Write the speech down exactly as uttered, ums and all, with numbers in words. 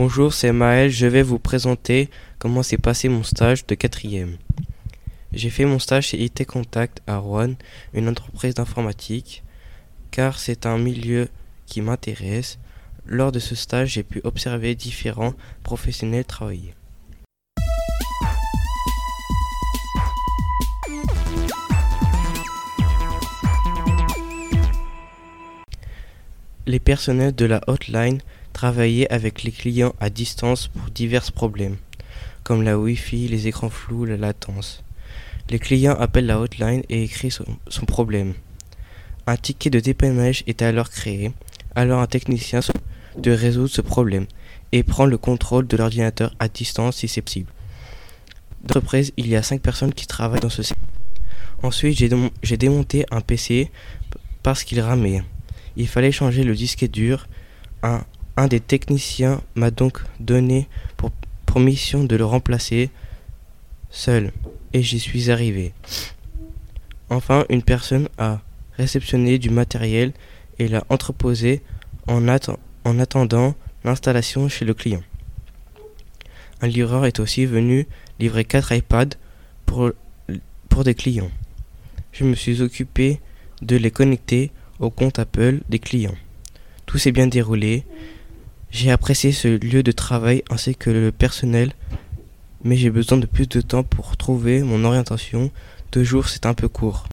Bonjour, c'est Maël, je vais vous présenter comment s'est passé mon stage de quatrième. J'ai fait mon stage chez I T Contact à Roanne, une entreprise d'informatique, car c'est un milieu qui m'intéresse. Lors de ce stage, j'ai pu observer différents professionnels travailler. Les personnels de la hotline travaillaient avec les clients à distance pour divers problèmes, comme la Wi-Fi, les écrans flous, la latence. Les clients appellent la hotline et écrivent son, son problème. Un ticket de dépannage est alors créé, alors un technicien de résoudre ce problème et prend le contrôle de l'ordinateur à distance si c'est possible. Dans l'entreprise, il y a cinq personnes qui travaillent dans ce secteur. Ensuite, j'ai, dé- j'ai démonté un P C parce qu'il ramait. Il fallait changer le disque dur. Un, un des techniciens m'a donc donné pour, pour mission de le remplacer seul, et j'y suis arrivé. Enfin, une personne a réceptionné du matériel et l'a entreposé en, atten- en attendant l'installation chez le client. Un livreur est aussi venu livrer quatre iPads pour, pour des clients. Je me suis occupé de les connecter au compte Apple des clients. Tout s'est bien déroulé. J'ai apprécié ce lieu de travail ainsi que le personnel, mais j'ai besoin de plus de temps pour trouver mon orientation. Deux jours, c'est un peu court.